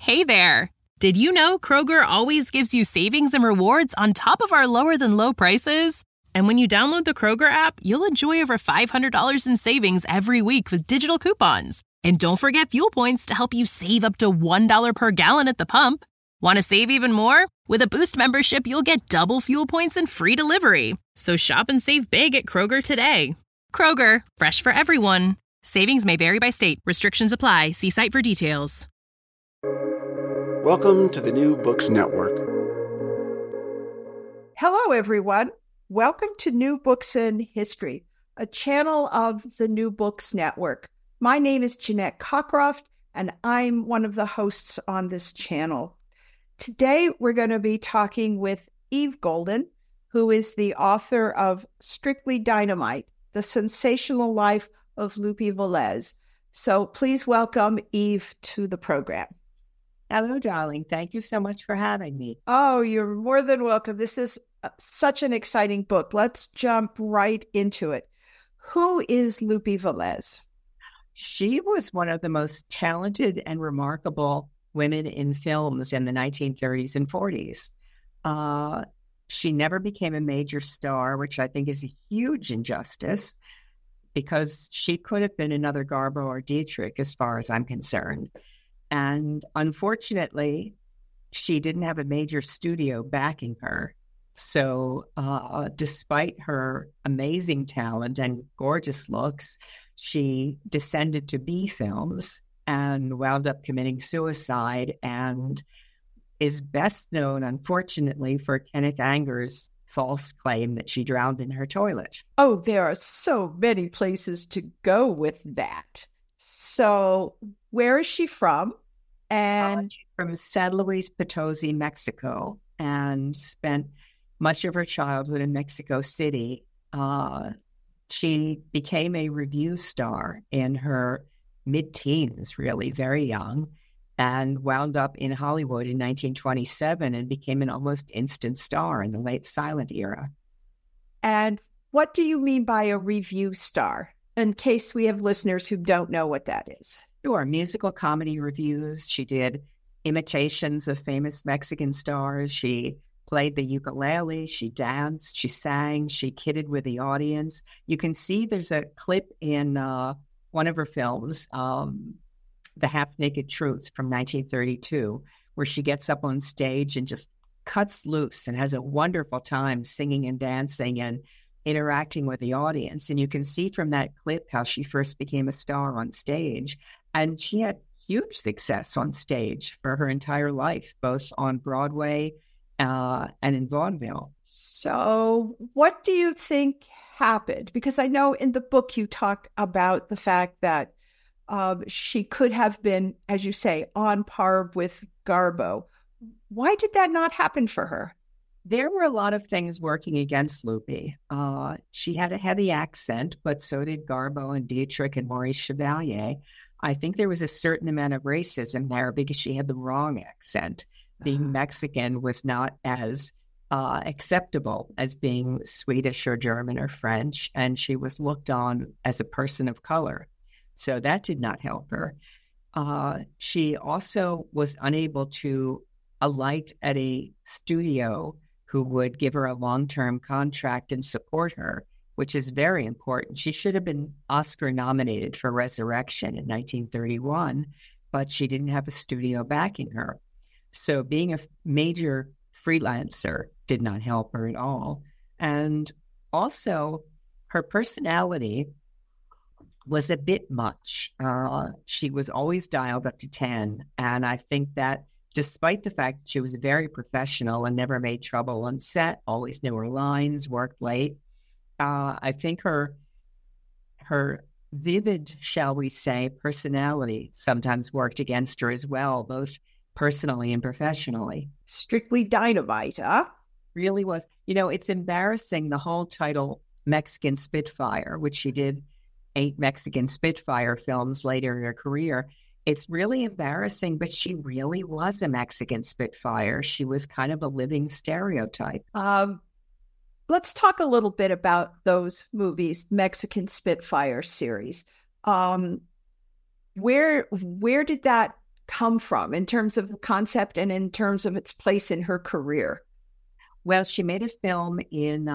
Hey there! Did you know Kroger always gives you savings and rewards on top of our lower-than-low prices? And when you download the Kroger app, you'll enjoy over $500 in savings every week with digital coupons. And don't forget fuel points to help you save up to $1 per gallon at the pump. Want to save even more? With a Boost membership, you'll get double fuel points and free delivery. So shop and save big at Kroger today. Kroger, fresh for everyone. Savings may vary by state. Restrictions apply. See site for details. Welcome to the New Books Network. Hello, everyone. Welcome to New Books in History, a channel of the New Books Network. My name is Jeanette Cockcroft, and I'm one of the hosts on this channel. Today, we're going to be talking with Eve Golden, who is the author of Strictly Dynamite, The Sensational Life of Lupe Velez. So please welcome Eve to the program. Hello, darling. Thank you so much for having me. Oh, you're more than welcome. This is such an exciting book. Let's jump right into it. Who is Lupe Velez? She was one of the most talented and remarkable women in films in the 1930s and 40s. She never became a major star, which I think is a huge injustice, because she could have been another Garbo or Dietrich, as far as I'm concerned. And unfortunately, she didn't have a major studio backing her. So despite her amazing talent and gorgeous looks, she descended to B films and wound up committing suicide, and is best known, unfortunately, for Kenneth Anger's false claim that she drowned in her toilet. Oh, there are so many places to go with that. So where is she from? And she's from San Luis Potosi, Mexico, and spent much of her childhood in Mexico City. She became a review star in her mid-teens, really, very young, and wound up in Hollywood in 1927 and became an almost instant star in the late silent era. And what do you mean by a review star, in case we have listeners who don't know what that is? Sure, musical comedy reviews. She did imitations of famous Mexican stars. She played the ukulele, she danced, she sang, she kidded with the audience. You can see there's a clip in one of her films, The Half-Naked Truth from 1932, where she gets up on stage and just cuts loose and has a wonderful time singing and dancing and interacting with the audience. And you can see from that clip how she first became a star on stage. And she had huge success on stage for her entire life, both on Broadway and in vaudeville. So what do you think happened? Because I know in the book you talk about the fact that she could have been, as you say, on par with Garbo. Why did that not happen for her? There were a lot of things working against Lupe. She had a heavy accent, but so did Garbo and Dietrich and Maurice Chevalier. I think there was a certain amount of racism there because she had the wrong accent. Being Mexican was not as acceptable as being Swedish or German or French, and she was looked on as a person of color. So that did not help her. She also was unable to alight at a studio who would give her a long-term contract and support her, which is very important. She should have been Oscar nominated for Resurrection in 1931, but she didn't have a studio backing her. So being a major freelancer did not help her at all. And also, her personality was a bit much. She was always dialed up to 10. And I think that despite the fact that she was very professional and never made trouble on set, always knew her lines, worked late, I think her vivid, shall we say, personality sometimes worked against her as well, both personally and professionally. Strictly Dynamite, huh? Really was. You know, it's embarrassing, the whole title, Mexican Spitfire, which she did 8 Mexican Spitfire films later in her career. It's really embarrassing, but she really was a Mexican Spitfire. She was kind of a living stereotype. Let's talk a little bit about those movies, Mexican Spitfire series. Where did that come from in terms of the concept and in terms of its place in her career? Well, she made a film in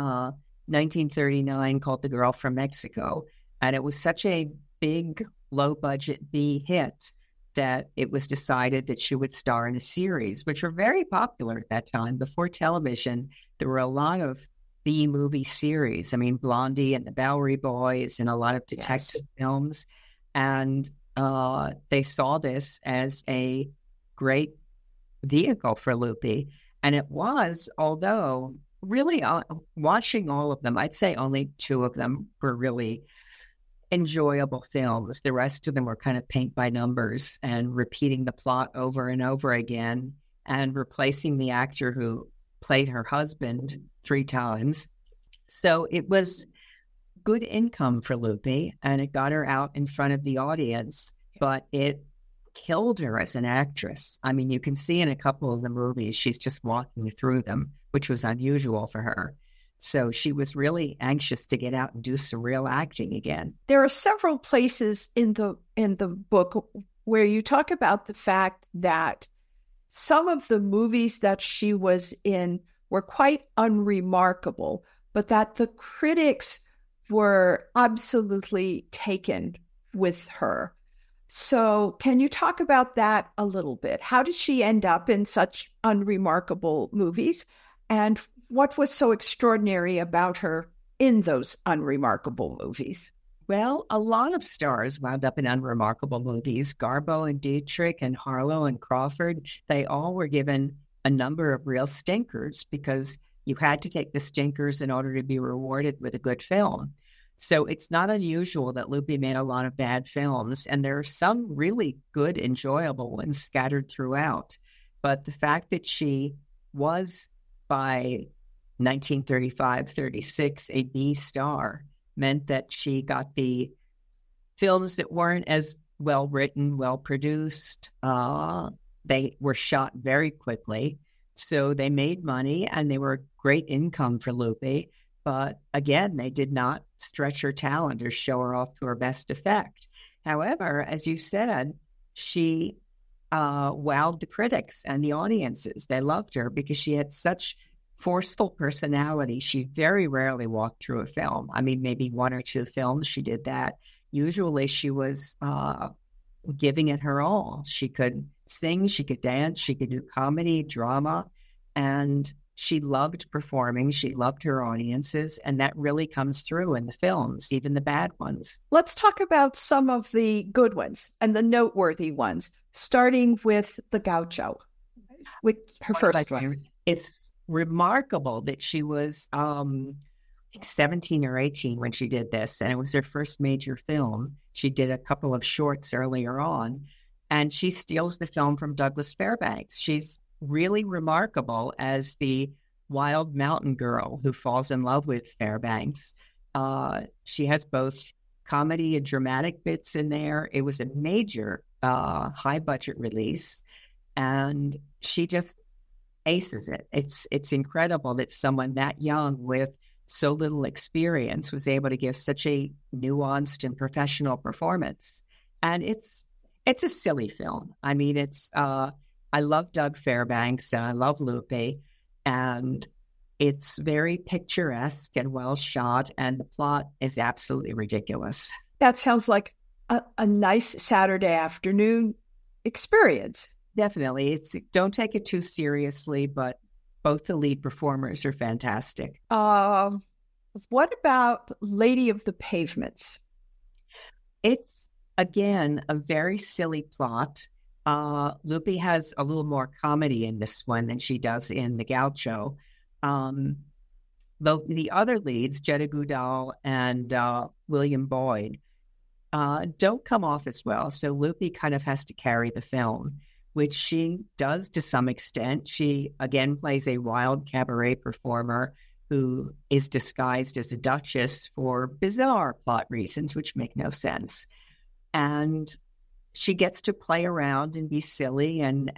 1939 called The Girl from Mexico, and it was such a big, low-budget B hit that it was decided that she would star in a series, which were very popular at that time. Before television, there were a lot of B-movie series. I mean, Blondie and the Bowery Boys and a lot of detective films. And they saw this as a great vehicle for Lupi. And it was, although really watching all of them, I'd say only 2 of them were really enjoyable films. The rest of them were kind of paint by numbers and repeating the plot over and over again and replacing the actor who played her husband 3 times. So it was good income for Lupi, and it got her out in front of the audience, but it killed her as an actress. I mean, you can see in a couple of the movies, she's just walking through them, which was unusual for her. So she was really anxious to get out and do some real acting again. There are several places in the book where you talk about the fact that some of the movies that she was in were quite unremarkable, but that the critics were absolutely taken with her. So can you talk about that a little bit? How did she end up in such unremarkable movies? And what was so extraordinary about her in those unremarkable movies? Well, a lot of stars wound up in unremarkable movies. Garbo and Dietrich and Harlow and Crawford, they all were given a number of real stinkers because you had to take the stinkers in order to be rewarded with a good film. So it's not unusual that Lupi made a lot of bad films, and there are some really good, enjoyable ones scattered throughout. But the fact that she was, by 1935-36, a B star meant that she got the films that weren't as well written, well produced. They were shot very quickly, so they made money and they were great income for Lupi. But again, they did not stretch her talent or show her off to her best effect. However, as you said, she wowed the critics and the audiences. They loved her because she had such forceful personality. She very rarely walked through a film. I mean, maybe 1 or 2 films she did that. Usually she was giving it her all. She could sing, she could dance, she could do comedy, drama, and she loved performing. She loved her audiences, and that really comes through in the films, even the bad ones. Let's talk about some of the good ones and the noteworthy ones, starting with The Gaucho, with her first one. It's remarkable that she was 17 or 18 when she did this, and it was her first major film. She did a couple of shorts earlier on, and she steals the film from Douglas Fairbanks. She's really remarkable as the wild mountain girl who falls in love with Fairbanks. She has both comedy and dramatic bits in there. It was a major high-budget release, and she just aces it. It's incredible that someone that young with so little experience was able to give such a nuanced and professional performance. And it's a silly film. I mean, I love Doug Fairbanks and I love Lupi, and it's very picturesque and well shot, and the plot is absolutely ridiculous. That sounds like a nice Saturday afternoon experience. Definitely. Don't take it too seriously, but both the lead performers are fantastic. What about Lady of the Pavements? It's, again, a very silly plot. Lupi has a little more comedy in this one than she does in The Gaucho. The other leads, Jetta Goudal and William Boyd, don't come off as well. So Lupi kind of has to carry the film, which she does to some extent. She, again, plays a wild cabaret performer who is disguised as a duchess for bizarre plot reasons, which make no sense. And she gets to play around and be silly and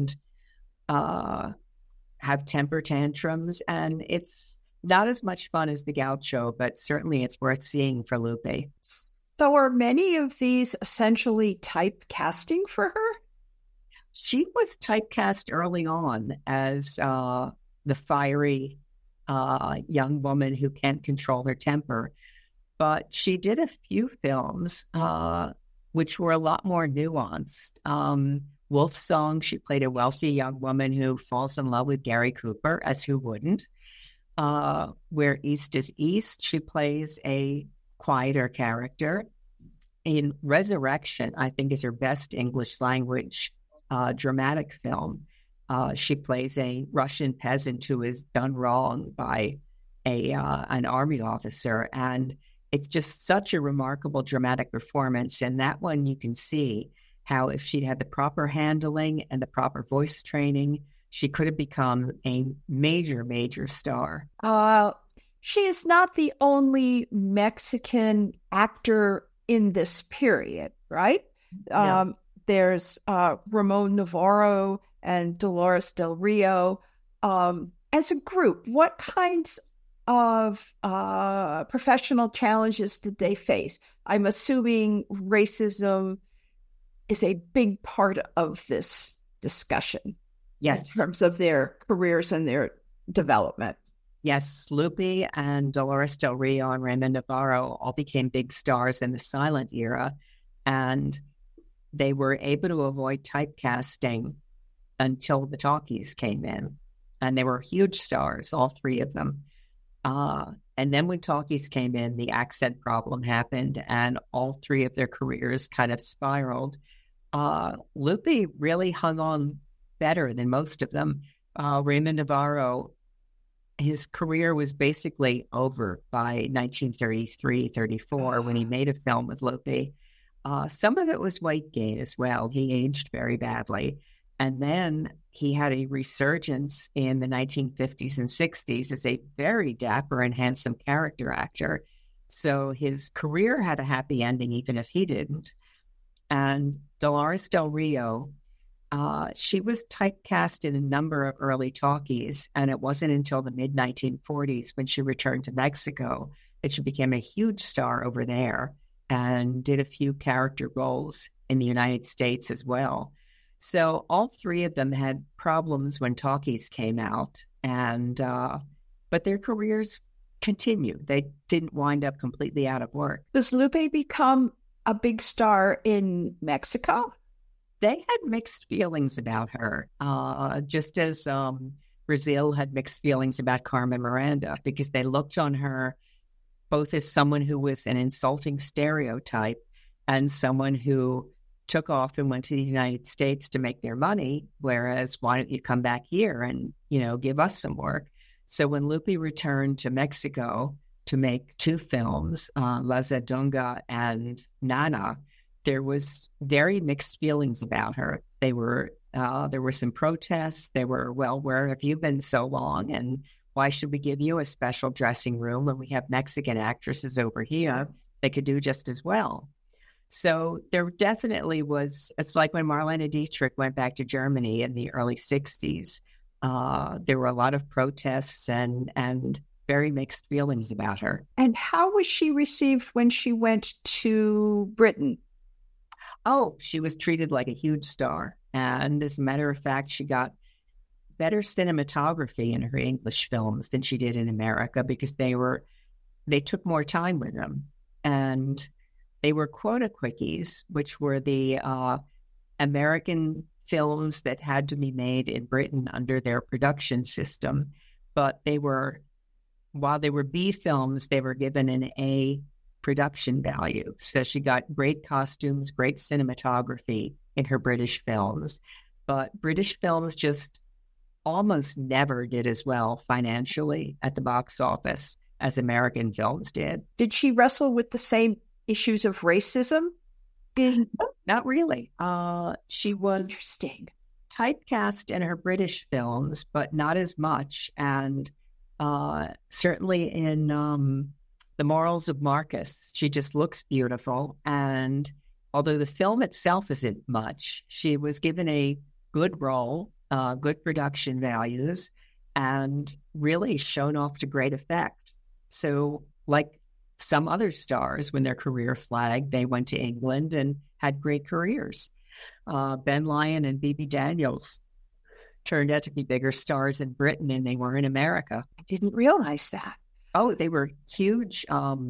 have temper tantrums. And it's not as much fun as The Gaucho, but certainly it's worth seeing for Lupi. So are many of these essentially typecasting for her? She was typecast early on as the fiery young woman who can't control her temper. But she did a few films which were a lot more nuanced. Wolf Song, she played a wealthy young woman who falls in love with Gary Cooper, as who wouldn't. Where East is East, she plays a quieter character. In Resurrection, I think is her best English language dramatic film. She plays a Russian peasant who is done wrong by an army officer, and it's just such a remarkable dramatic performance. And that one, you can see how if she'd had the proper handling and the proper voice training, she could have become a major, major star. She is not the only Mexican actor in this period, right? No. There's Ramon Navarro and Dolores Del Rio. As a group, what kinds of professional challenges did they face? I'm assuming racism is a big part of this discussion. Yes. In terms of their careers and their development. Yes, Lupe and Dolores Del Rio and Ramon Navarro all became big stars in the silent era, and they were able to avoid typecasting until the talkies came in. And they were huge stars, all three of them. And then when talkies came in, the accent problem happened, and all three of their careers kind of spiraled. Lupe really hung on better than most of them. Ramon Navarro, his career was basically over by 1933-34 when he made a film with Lupe. Some of it was weight gain as well. He aged very badly. And then he had a resurgence in the 1950s and 60s as a very dapper and handsome character actor. So his career had a happy ending, even if he didn't. And Dolores Del Rio, she was typecast in a number of early talkies, and it wasn't until the mid-1940s when she returned to Mexico that she became a huge star over there and did a few character roles in the United States as well. So all three of them had problems when talkies came out, and but their careers continued. They didn't wind up completely out of work. Does Lupe become a big star in Mexico? They had mixed feelings about her, just as Brazil had mixed feelings about Carmen Miranda, because they looked on her both as someone who was an insulting stereotype and someone who took off and went to the United States to make their money, whereas why don't you come back here and, give us some work? So when Lupe returned to Mexico to make two films, La Zandonga and Nana, there was very mixed feelings about her. There were some protests. They were, well, where have you been so long? And why should we give you a special dressing room when we have Mexican actresses over here that could do just as well? So there definitely was, it's like when Marlene Dietrich went back to Germany in the early 60s. There were a lot of protests and very mixed feelings about her. And how was she received when she went to Britain? Oh, she was treated like a huge star. And as a matter of fact, she got better cinematography in her English films than she did in America because they took more time with them. And they were quota quickies, which were the American films that had to be made in Britain under their production system. But while they were B films, they were given an A production value. So she got great costumes, great cinematography in her British films. But British films just almost never did as well financially at the box office as American films did. Did she wrestle with the same issues of racism? Not really. She was interesting. Typecast in her British films, but not as much. And certainly in The Morals of Marcus, she just looks beautiful. And although the film itself isn't much, she was given a good role, good production values, and really shown off to great effect. So like some other stars, when their career flagged, they went to England and had great careers. Ben Lyon and Bebe Daniels turned out to be bigger stars in Britain than they were in America. I didn't realize that. Oh, they were huge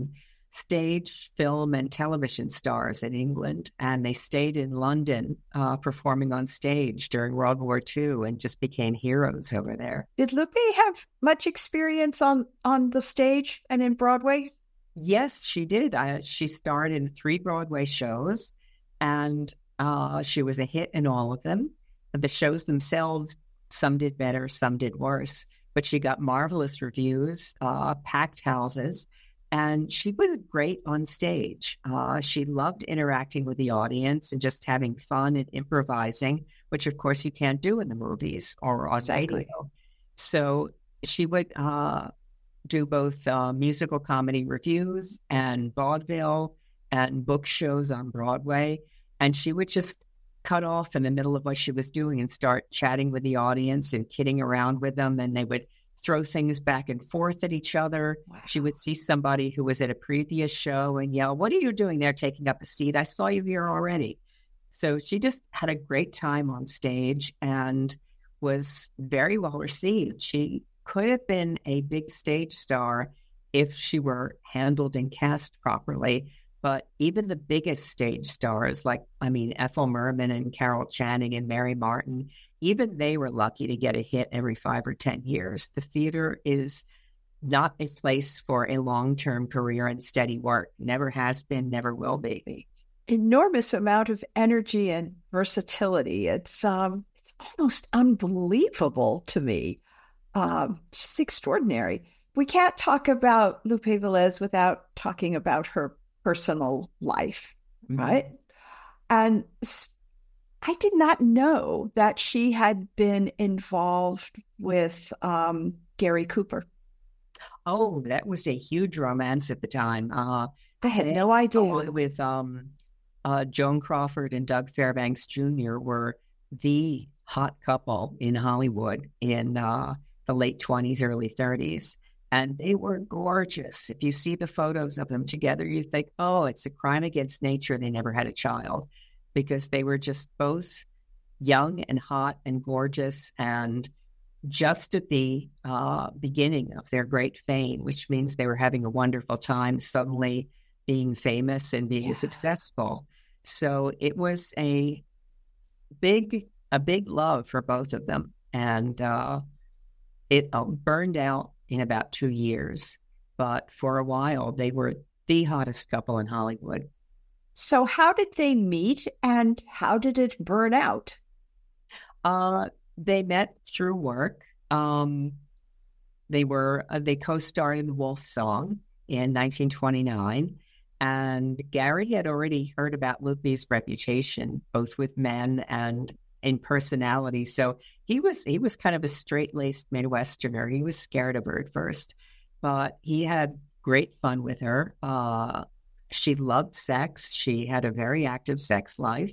stage, film, and television stars in England, and they stayed in London performing on stage during World War II and just became heroes over there. Did Lupe have much experience on the stage and in Broadway? Yes, she did. She starred in 3 Broadway shows, and she was a hit in all of them. The shows themselves, some did better, some did worse, but she got marvelous reviews, packed houses, and she was great on stage. She loved interacting with the audience and just having fun and improvising, which of course you can't do in the movies or on radio. So she would do both musical comedy reviews and vaudeville and book shows on Broadway. And she would just cut off in the middle of what she was doing and start chatting with the audience and kidding around with them. And they would throw things back and forth at each other. Wow. She would see somebody who was at a previous show and yell, "What are you doing there taking up a seat? I saw you here already." So she just had a great time on stage and was very well received. She could have been a big stage star if she were handled and cast properly. But even the biggest stage stars, Ethel Merman and Carol Channing and Mary Martin, even they were lucky to get a hit every 5 or 10 years. The theater is not a place for a long-term career and steady work. Never has been, never will be. Enormous amount of energy and versatility. It's almost unbelievable to me. She's extraordinary. We can't talk about Lupe Velez without talking about her personal life, right? And I did not know that she had been involved with Gary Cooper. Oh, that was a huge romance at the time. I had no idea. With Joan Crawford and Doug Fairbanks Jr. were the hot couple in Hollywood in the late 20s, early 30s. And they were gorgeous. If you see the photos of them together, you think, oh, it's a crime against nature they never had a child, because they were just both young and hot and gorgeous and just at the beginning of their great fame, which means they were having a wonderful time suddenly being famous and being successful. So it was a big love for both of them. And it burned out in about 2 years. But for a while, they were the hottest couple in Hollywood. So how did they meet and how did it burn out? They met through work. They co-starred in The Wolf Song in 1929. And Gary had already heard about Lupe's reputation, both with men and in personality. So he was kind of a straight-laced Midwesterner. He was scared of her at first, but he had great fun with her. She loved sex. She had a very active sex life,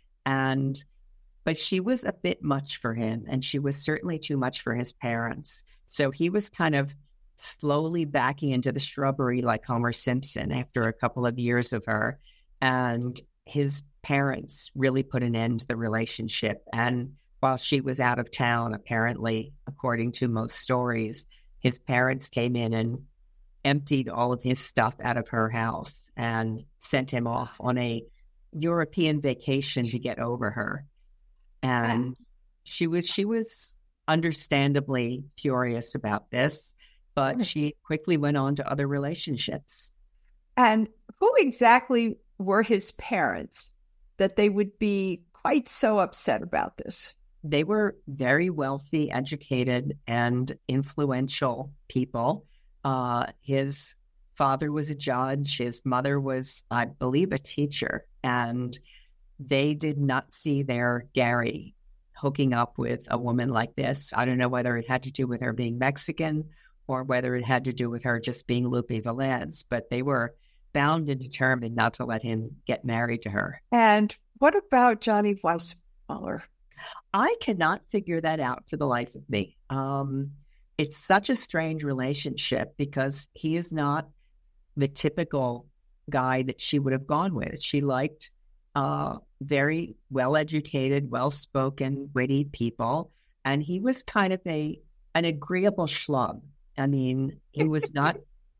but she was a bit much for him, and she was certainly too much for his parents. So he was kind of slowly backing into the shrubbery like Homer Simpson after a couple of years of her, and his parents really put an end to the relationship. And while she was out of town, apparently, according to most stories, his parents came in and emptied all of his stuff out of her house and sent him off on a European vacation to get over her. And she was understandably furious about this, but she quickly went on to other relationships. And who exactly were his parents that they would be quite so upset about this? They were very wealthy, educated, and influential people. His father was a judge. His mother was, I believe, a teacher. And they did not see their Gary hooking up with a woman like this. I don't know whether it had to do with her being Mexican or whether it had to do with her just being Lupe Velez, but they were bound and determined not to let him get married to her. And what about Johnny Weissmuller? I cannot figure that out for the life of me. It's such a strange relationship because he is not the typical guy that she would have gone with. She liked very well-educated, well-spoken, witty people. And he was kind of an agreeable schlub. I mean, he wasn't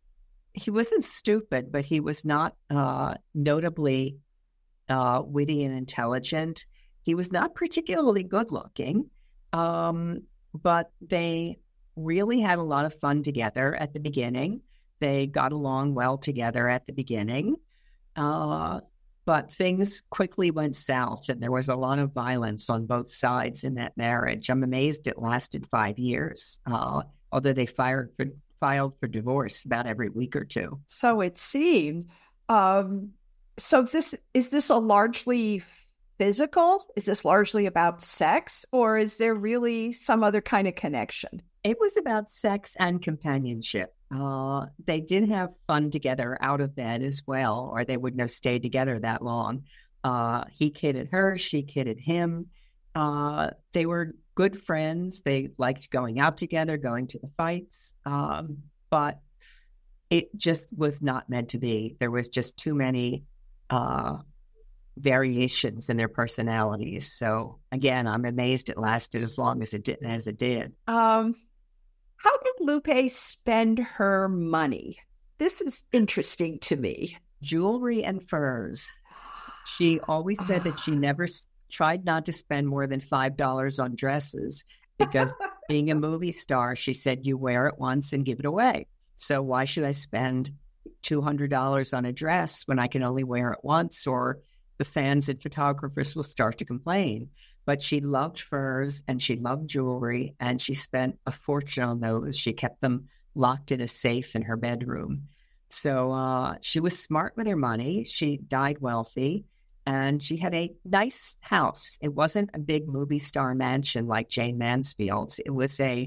stupid, but he was not notably witty and intelligent. He was not particularly good-looking, but they really had a lot of fun together at the beginning. They got along well together at the beginning. But things quickly went south, and there was a lot of violence on both sides in that marriage. I'm amazed it lasted 5 years, although they filed for divorce about every week or two. So it seemed. So is this a largely physical? Is this largely about sex, or is there really some other kind of connection? It was about sex and companionship. They did have fun together out of bed as well, or they wouldn't have stayed together that long. He kidded her, she kidded him. They were good friends. They liked going out together, going to the fights, but it just was not meant to be. There was just too many variations in their personalities. So again, I'm amazed it lasted as long as it did. How did Lupe spend her money? This is interesting to me. Jewelry and furs. She always said that she never tried not to spend more than $5 on dresses because being a movie star, she said, you wear it once and give it away. So why should I spend $200 on a dress when I can only wear it once, or the fans and photographers will start to complain? But she loved furs and she loved jewelry, and she spent a fortune on those. She kept them locked in a safe in her bedroom. So she was smart with her money. She died wealthy, and she had a nice house. It wasn't a big movie star mansion like Jayne Mansfield's. It was a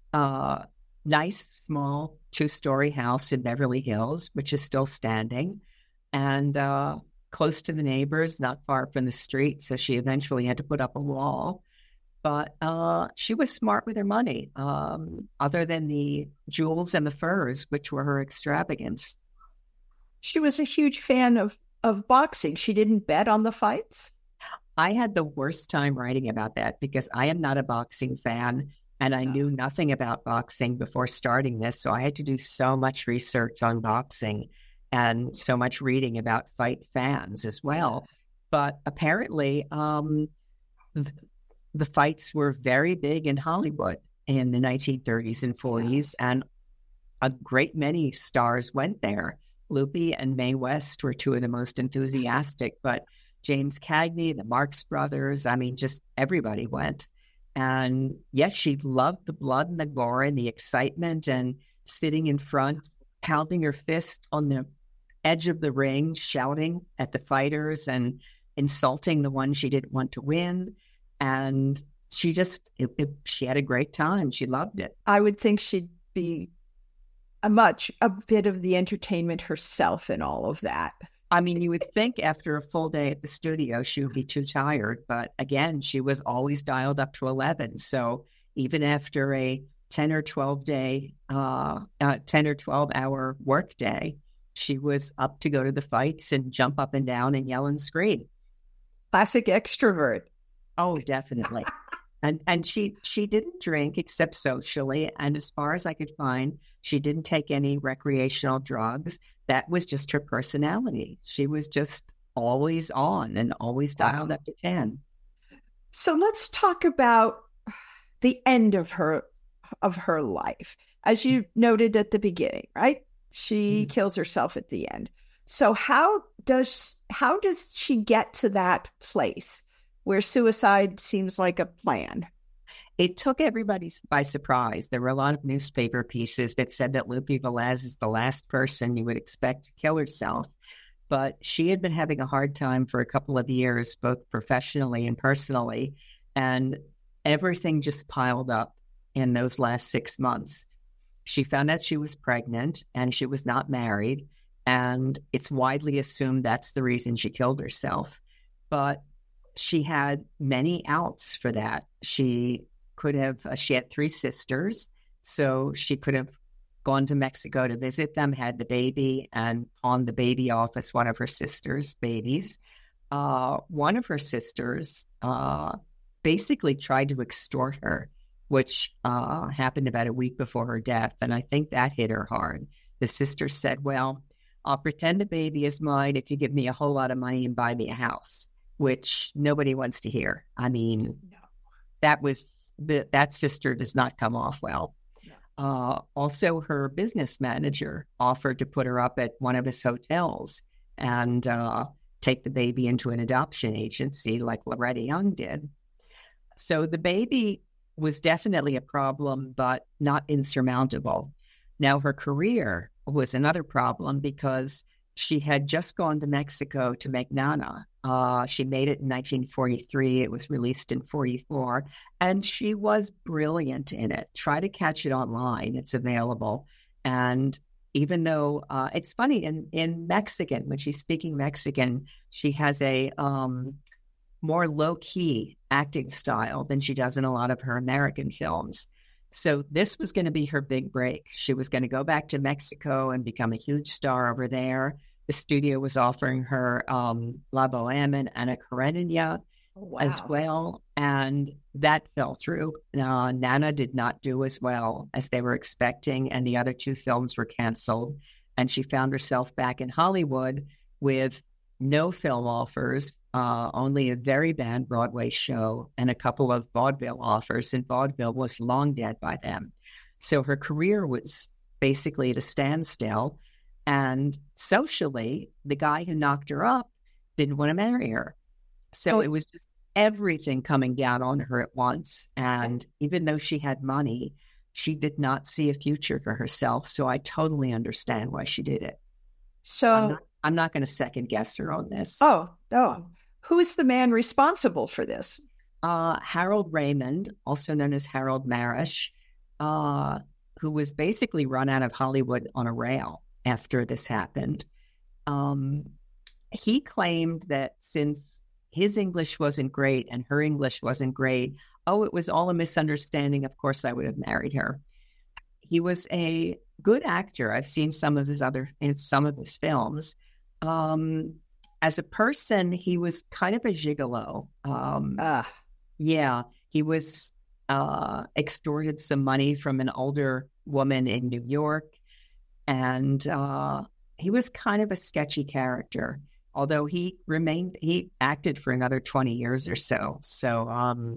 nice, small 2-story house in Beverly Hills, which is still standing, and close to the neighbors, not far from the street. So she eventually had to put up a wall. But she was smart with her money, other than the jewels and the furs, which were her extravagance. She was a huge fan of boxing. She didn't bet on the fights? I had the worst time writing about that because I am not a boxing fan, and I knew nothing about boxing before starting this. So I had to do so much research on boxing and so much reading about fight fans as well. But apparently, the fights were very big in Hollywood in the 1930s and 40s, and a great many stars went there. Lupe and Mae West were two of the most enthusiastic, but James Cagney, the Marx Brothers, I mean, just everybody went. And yes, she loved the blood and the gore and the excitement and sitting in front, pounding her fist on the edge of the ring, shouting at the fighters and insulting the one she didn't want to win. And she she had a great time. She loved it. I would think she'd be a bit of the entertainment herself in all of that. I mean, you would think after a full day at the studio, she would be too tired. But again, she was always dialed up to 11. So even after a 10 or 12 hour work day, she was up to go to the fights and jump up and down and yell and scream. Classic extrovert. Oh, definitely. And she didn't drink except socially. And as far as I could find, she didn't take any recreational drugs. That was just her personality. She was just always on and always dialed up to 10. So let's talk about the end of her life. As you noted at the beginning, right? She kills herself at the end. So how does she get to that place where suicide seems like a plan? It took everybody by surprise. There were a lot of newspaper pieces that said that Lupe Velez is the last person you would expect to kill herself. But she had been having a hard time for a couple of years, both professionally and personally. And everything just piled up in those last 6 months. She found out she was pregnant and she was not married. And it's widely assumed that's the reason she killed herself. But she had many outs for that. She had 3 sisters, so she could have gone to Mexico to visit them, had the baby, and pawned the baby off as one of her sister's babies. one of her sisters basically tried to extort her, which happened about a week before her death. And I think that hit her hard. The sister said, well, I'll pretend the baby is mine if you give me a whole lot of money and buy me a house, which nobody wants to hear. I mean, no. That sister does not come off well. No. Also, her business manager offered to put her up at one of his hotels and take the baby into an adoption agency like Loretta Young did. So the baby was definitely a problem, but not insurmountable. Now, her career was another problem because she had just gone to Mexico to make Nana. She made it in 1943. It was released in 1944. And she was brilliant in it. Try to catch it online. It's available. And even though it's funny, in Mexican, when she's speaking Mexican, she has a more low-key acting style than she does in a lot of her American films. So this was going to be her big break. She was going to go back to Mexico and become a huge star over there. The studio was offering her La Boheme and Anna Karenina as well, and that fell through. Nana did not do as well as they were expecting, and the other two films were canceled. And she found herself back in Hollywood with no film offers, only a very bad Broadway show and a couple of vaudeville offers, and vaudeville was long dead by then. So her career was basically at a standstill, and socially, the guy who knocked her up didn't want to marry her. So it was just everything coming down on her at once, and even though she had money, she did not see a future for herself, so I totally understand why she did it. So I'm not going to second guess her on this. Oh, no. Who's the man responsible for this? Harold Raymond, also known as Harold Marish, who was basically run out of Hollywood on a rail after this happened. He claimed that since his English wasn't great and her English wasn't great, it was all a misunderstanding. Of course, I would have married her. He was a good actor. I've seen some of his films. As a person, he was kind of a gigolo. Yeah, he was extorted some money from an older woman in New York, and he was kind of a sketchy character. Although he acted for another 20 years or so. So,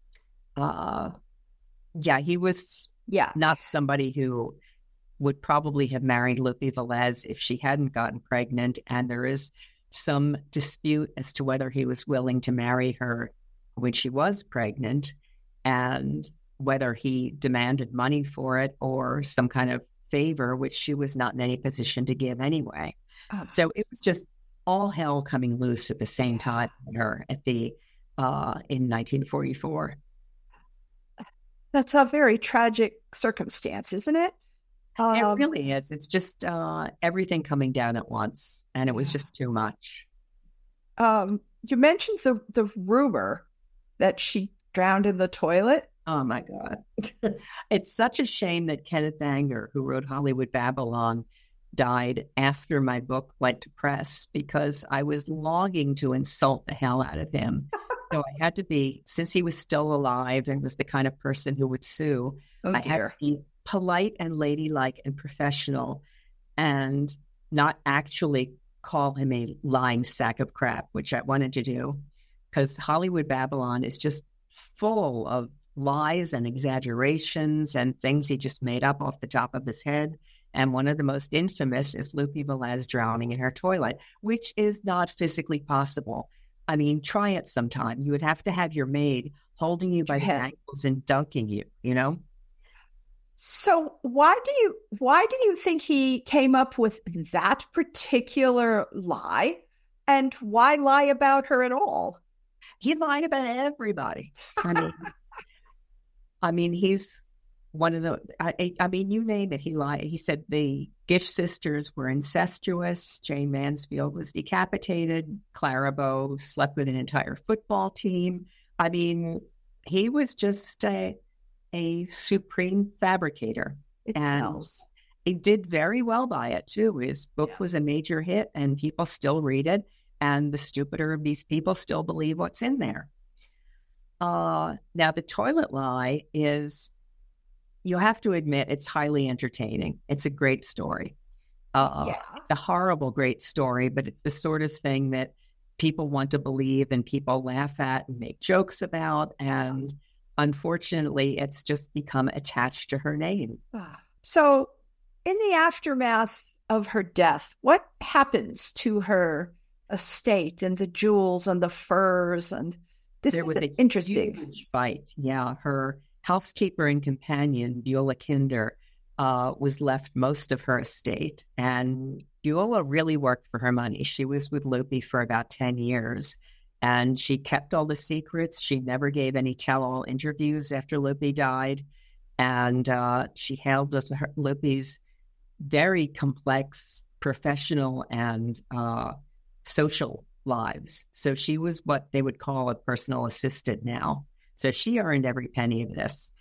he was not somebody who would probably have married Lupe Velez if she hadn't gotten pregnant. And there is some dispute as to whether he was willing to marry her when she was pregnant and whether he demanded money for it or some kind of favor, which she was not in any position to give anyway. So it was just all hell coming loose at the same time for her in 1944. That's a very tragic circumstance, isn't it? It really is. It's just everything coming down at once, and it was just too much. You mentioned the rumor that she drowned in the toilet. Oh, my God. It's such a shame that Kenneth Anger, who wrote Hollywood Babylon, died after my book went to press because I was longing to insult the hell out of him. So I had to be, since he was still alive and was the kind of person who would sue, I had to be polite and ladylike and professional and not actually call him a lying sack of crap, which I wanted to do, because Hollywood Babylon is just full of lies and exaggerations and things he just made up off the top of his head. And one of the most infamous is Lupe Velez drowning in her toilet, which is not physically possible. I mean, try it sometime. You would have to have your maid holding you by the ankles and dunking you, you know? So why do you think he came up with that particular lie? And why lie about her at all? He lied about everybody. I mean, he's one of the, I mean, you name it, he lied. He said the Gish sisters were incestuous. Jane Mansfield was decapitated. Clara Bow slept with an entire football team. I mean, he was just a supreme fabricator. And he did very well by it, too. His book was a major hit, and people still read it. and the stupider of these people still believe what's in there. Now, the toilet lie is, you have to admit, it's highly entertaining. It's a great story. It's a horrible, great story, but it's the sort of thing that people want to believe and people laugh at and make jokes about. And unfortunately, it's just become attached to her name. So in the aftermath of her death, what happens to her estate and the jewels and the furs? And this is interesting. Huge fight. Yeah, her housekeeper and companion, Beulah Kinder, was left most of her estate. And Beulah really worked for her money. She was with Loopy for about 10 years, and she kept all the secrets. She never gave any tell-all interviews after Loopy died. And she held Loopy's very complex professional and social lives. So she was what they would call a personal assistant now. So she earned every penny of this.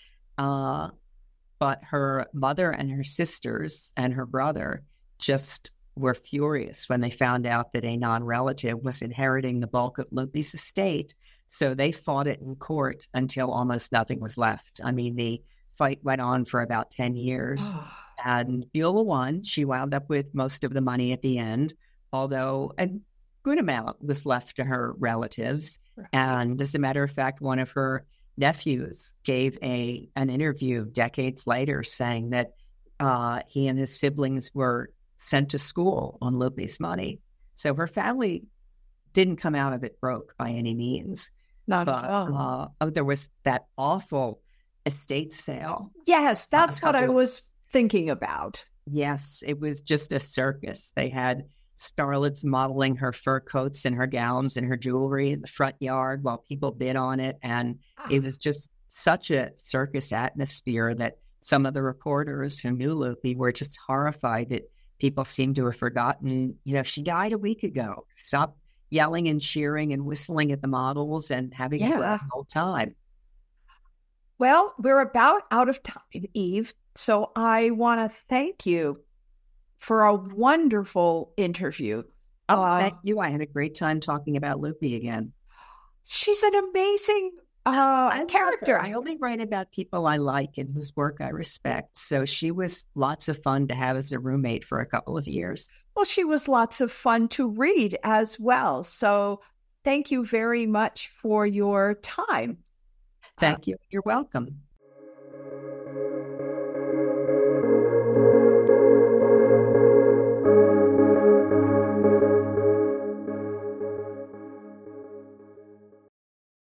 But her mother and her sisters and her brother just were furious when they found out that a non-relative was inheriting the bulk of Loopy's estate. So they fought it in court until almost nothing was left. I mean, the fight went on for about 10 years. And Beulah won. She wound up with most of the money at the end, although a good amount was left to her relatives. And as a matter of fact, one of her nephews gave an interview decades later saying that he and his siblings were sent to school on Loopy's money. So her family didn't come out of it broke by any means. Not at all. There was that awful estate sale. Yes, that's what I was thinking about. Yes, it was just a circus. They had starlets modeling her fur coats and her gowns and her jewelry in the front yard while people bid on it. And it was just such a circus atmosphere that some of the reporters who knew Loopy were just horrified that people seemed to have forgotten, she died a week ago. Stop yelling and cheering and whistling at the models and having a grand old time. Well, we're about out of time, Eve. So I want to thank you for a wonderful interview. Thank you. I had a great time talking about Loopy again. She's an amazing character. I only write about people I like and whose work I respect. So she was lots of fun to have as a roommate for a couple of years. Well, she was lots of fun to read as well. So thank you very much for your time. Thank you. You're welcome.